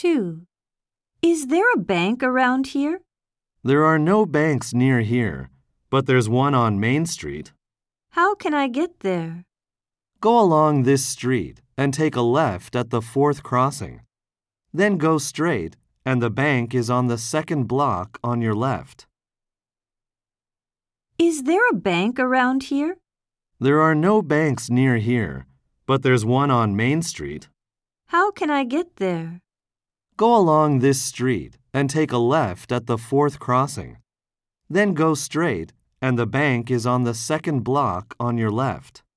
2. Is there a bank around here? There are no banks near here, but there's one on Main Street. How can I get there? Go along this street and take a left at the 4th crossing. Then go straight, and the bank is on the 2nd block on your left. Is there a bank around here? There are no banks near here, but there's one on Main Street. How can I get there? Go along this street and take a left at the 4th crossing. Then go straight, and the bank is on the 2nd block on your left.